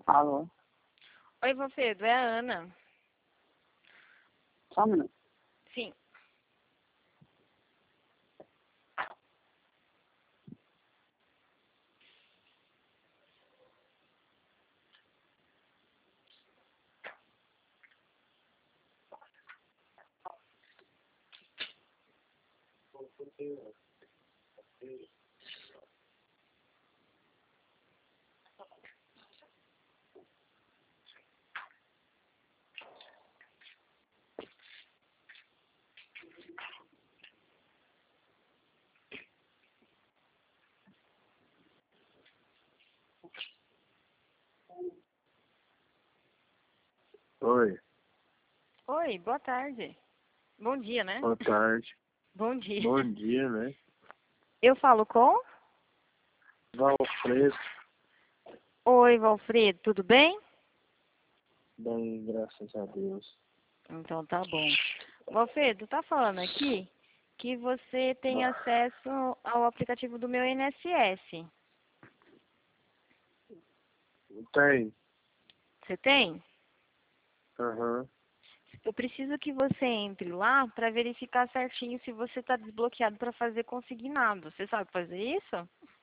Alô? Oi, Valfredo, é a Ana. Só um minuto. Sim. Oi, Oi, boa tarde. Bom dia, né? boa tarde. Bom dia. Bom dia, né? Eu falo com? Valfredo, Oi, Valfredo, tudo bem? bem, graças a Deus. Então tá bom. Valfredo, tá falando aqui que você tem acesso ao aplicativo do meu INSS. Tem? Você tem? Aham. Eu preciso que você entre lá para verificar certinho se você está desbloqueado para fazer consignado. Você sabe fazer isso?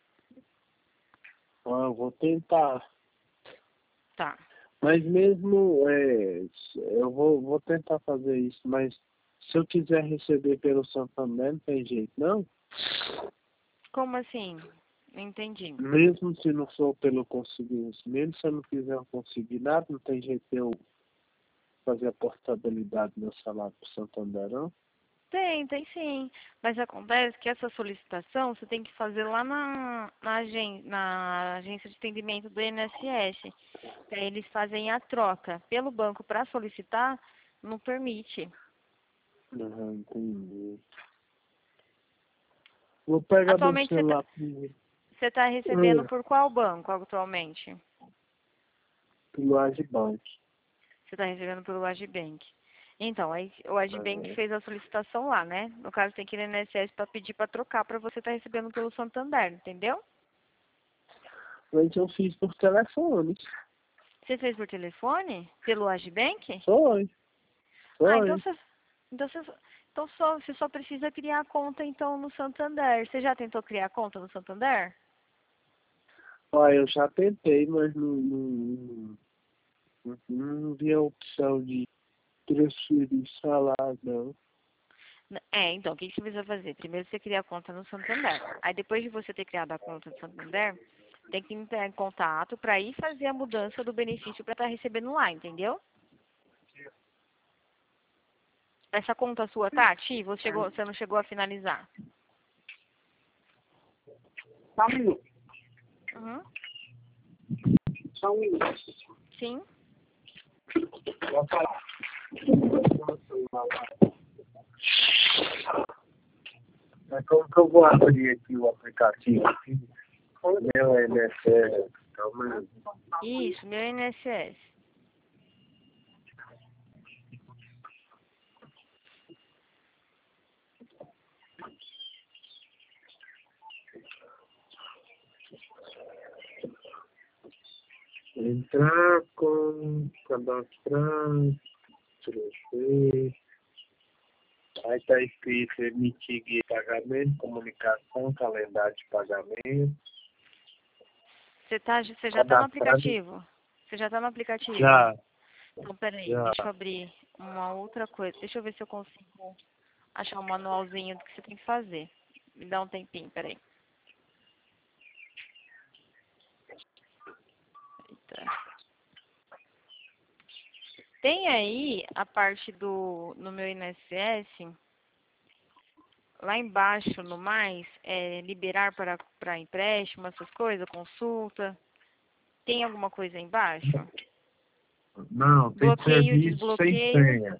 Ah, eu vou tentar. Tá. Mas mesmo, eu vou tentar fazer isso, mas se eu quiser receber pelo Santander, não tem jeito, não? Como assim? Não entendi. Mesmo se não for pelo consignado, mesmo se eu não quiser conseguir nada, não tem jeito de eu fazer a portabilidade do meu salário pro Santander, não? Tem sim. Mas acontece que essa solicitação você tem que fazer lá na agência de atendimento do INSS. Aí eles fazem a troca. Pelo banco para solicitar, não permite. Aham, entendi. Vou pegar meu Atualmente celular primeiro. você tá recebendo por qual banco atualmente? Pelo Agibank. Você está recebendo pelo Agibank. Então, aí o Agibank fez a solicitação lá, né? No caso, tem que ir no INSS para pedir para trocar para você estar recebendo pelo Santander, entendeu? Mas eu fiz por telefone. Você fez por telefone? Pelo Agibank? Foi. Ah, então Foi. você só precisa criar a conta então no Santander. Você já tentou criar a conta no Santander? Olha, eu já tentei, mas não vi a opção de transferir salário, não. Então, o que você precisa fazer? Primeiro você cria a conta no Santander. Aí depois de você ter criado a conta no Santander, tem que entrar em contato para ir fazer a mudança do benefício para estar recebendo lá, entendeu? Essa conta sua tá ativa ou você não chegou a finalizar? Só um minuto. Uhum. Só um minuto. Sim. Vou falar. Mas como que eu vou abrir aqui o aplicativo? Meu INSS. Calma aí. Isso, meu INSS. Entrar com cadastrar, transferir. Aí está escrito emitir guia de pagamento, comunicação, calendário de pagamento. Você já tá no Cadastrado. aplicativo? Você já tá no aplicativo? Já, Então, peraí, já. deixa eu abrir uma outra coisa. Deixa eu ver se eu consigo achar um manualzinho do que você tem que fazer. Me dá um tempinho, peraí. Eita. Tem aí a parte no meu INSS, lá embaixo no mais, liberar para empréstimo, essas coisas, consulta. Tem alguma coisa aí embaixo? Não, tem Bloqueio, serviço sem desbloqueio. senha.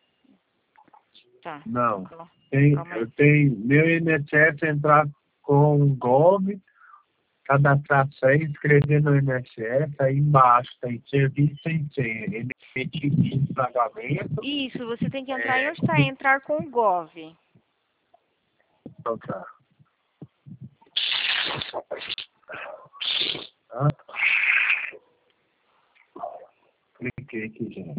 Tá. Não. Então, calma aí. Eu tenho meu INSS entrar com o Gov, cadastrar senha, inscrever no INSS, aí embaixo tem serviço sem senha, emitir guia de pagamento. Isso, você tem que entrar aí onde está entrar com o Gov. Então tá. Ah, Cliquei aqui já.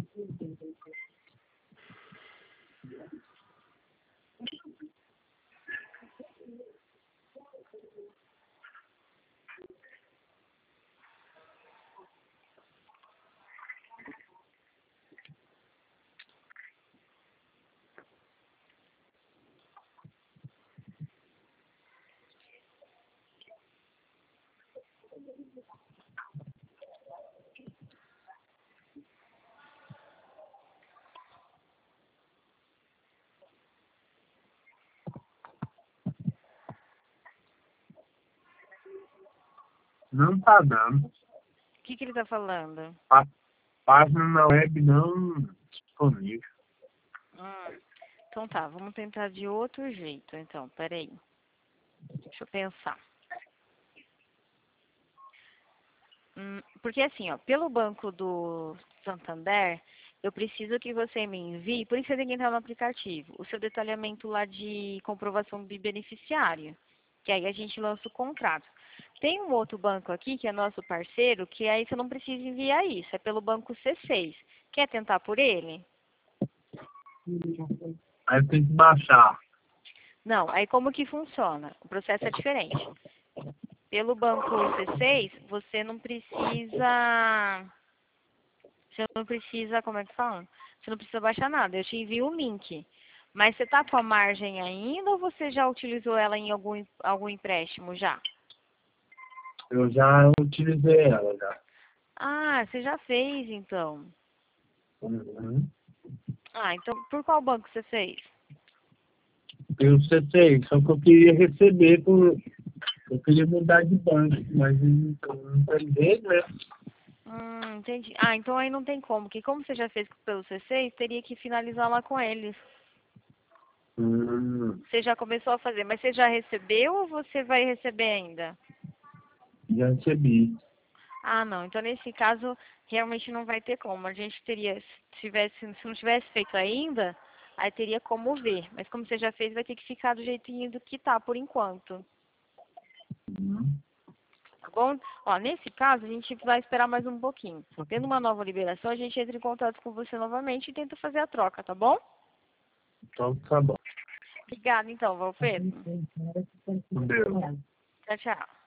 Não tá dando. O que ele tá falando? Página na web não disponível. Então tá, vamos tentar de outro jeito. Então, peraí. Deixa eu pensar. Porque assim, ó, pelo banco do Santander, eu preciso que você me envie, por isso você tem que entrar no aplicativo, o seu detalhamento lá de comprovação de beneficiário, que aí a gente lança o contrato. Tem um outro banco aqui, que é nosso parceiro, que aí você não precisa enviar isso, é pelo banco C6. Quer tentar por ele? Aí tem que baixar. Não, aí como que funciona? O processo é diferente. Pelo banco C6, você não precisa, como é que fala? Você não precisa baixar nada, eu te envio o link. Mas você tá com a margem ainda ou você já utilizou ela em algum empréstimo já? Eu já utilizei ela já. Ah, você já fez então. Uhum. Ah, então por qual banco você fez? Eu sei, só que eu queria receber eu queria mudar de banco, mas não tem jeito, né? Entendi. Ah, então aí não tem como, que como você já fez pelo C6, teria que finalizar lá com eles. Você já começou a fazer, mas você já recebeu ou você vai receber ainda? Já recebi. Ah, não. Então, nesse caso, realmente não vai ter como. A gente teria, se não tivesse feito ainda, aí teria como ver. Mas como você já fez, vai ter que ficar do jeitinho do que tá, por enquanto. Tá bom? Ó, nesse caso, a gente vai esperar mais um pouquinho. Tendo uma nova liberação, a gente entra em contato com você novamente e tenta fazer a troca, tá bom? Então tá bom. Obrigada, então, Valfredo. Deu. Tchau, tchau.